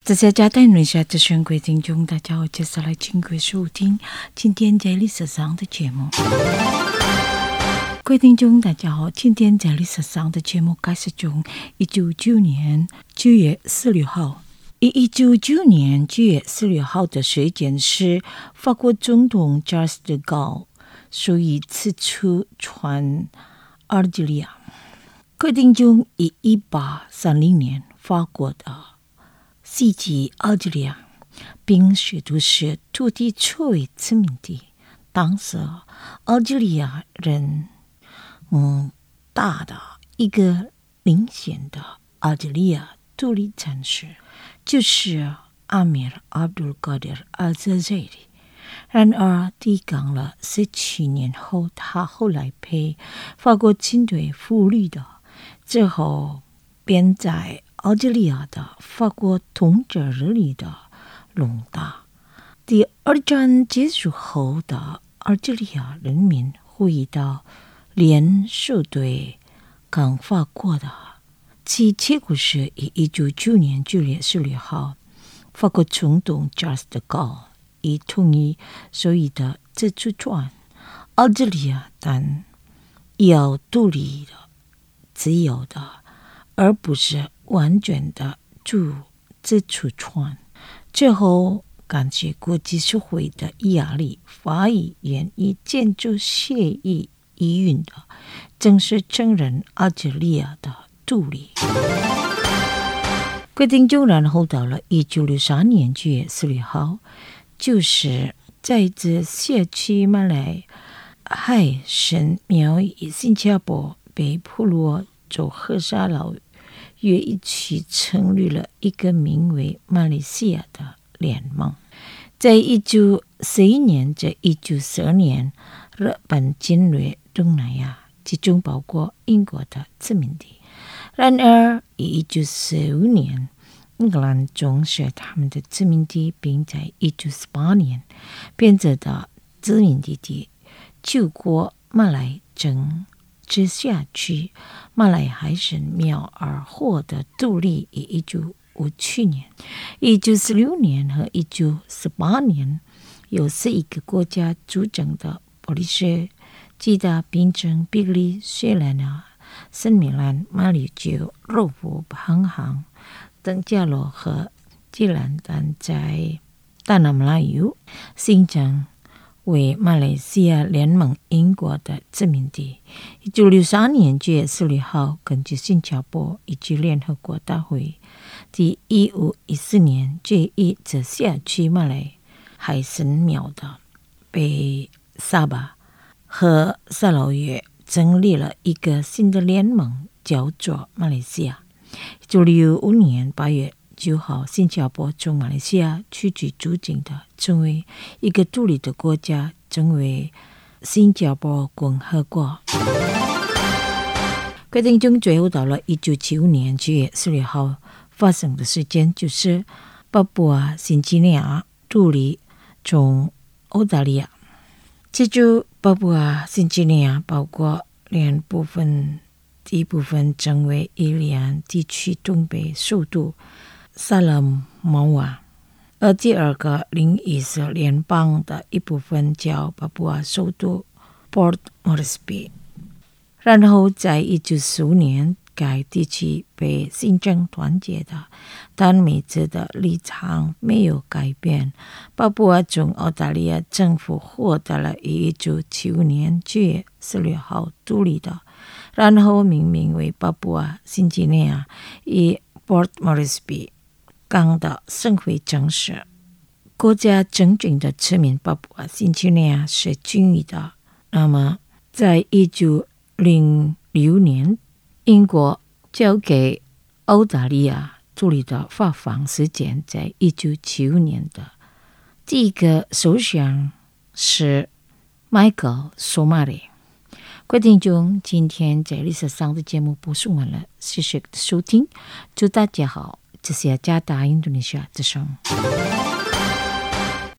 这些家带内下的选贵听众，大家好，接下来请各位收听今天在历史上的节目。各位听众，大家好，今天在历史上的节目开始从1995年9月16号。1995年9月16号的时间是法国总统 Charles de Gaulle 首一次出访阿尔及利亚。各位听众，以1830年法国的袭击阿尔及利亚，并许多是土地作为殖民地。当时阿尔及利亚人大的一个领先的阿尔及利亚独立战士就是阿米尔·阿卜杜卡德·阿扎赛里。然而抵抗了17年后，他后来被法国军队俘虏的，之后便在阿尔及利亚的法国统治里的笼大。第二战结束后的阿尔及利亚人民会议到联手对抗法国的，其结果是1995年9月16号，法国总统 Charles de Gaulle 已同意所谓的自主权阿尔及利亚，但要独立的、自由的，而不是完全的自主权。最后，感谢国际社会的压力，法医愿意建筑协议议运的，正式承认阿尔及利亚的独立。规定就然后到了1963年9月16号，就是在这社区马来海神庙以新加坡被普罗州和沙劳越一起成立了一个名为马来西亚的联盟。在1941年至1942年，日本侵略东南亚，其中包括英国的殖民地。然而1945年，英格兰终止他们的殖民地，并在1948年变成的殖民地救国马来政治下去，马来海神庙而获得独立。1957年、1946年和1948年，由11个国家组成的波利斯、吉达、槟城、比利、雪兰莪、森米兰、马里久、柔佛、彭亨、登嘉楼和吉兰丹在大南马来尤新疆为马来西亚联盟英国的殖民地。1963年9月16号，根据新加坡以及联合国大会第1514年决议，这下去马来海神庙的被沙巴和沙劳越成立了一个新的联盟，叫做马来西亚。1965年8月9号，新加坡从马来西亚取去主权的，成为一个独立的国家，成为新加坡共和国。规定中最后到了1975年9月16号发生的事件，就是巴布亚新几内亚独立从澳大利亚。记住，巴布亚新几内亚包括两部分，第一部分成为伊利安地区东北首都萨拉摩瓦，而第二个另一是联邦的一部分，叫巴布亚首都 Port Moresby。然后在1945年，该地区被新政团结的，但美国的立场没有改变。巴布亚从澳大利亚政府获得了1975年9月16号独立的，然后命名为巴布亚新几内亚，以 Port Moresby 港的省会城市。国家真正的殖民巴布亚新几内亚是均匀的。那么在1906年，英国交给澳大利亚独立的发放时间在1975年的。第一个首相是迈克尔·索马里。各位听众，今天在历史上的节目播送完了，谢谢收听，祝大家好，这是加拿大印度尼西亚之声。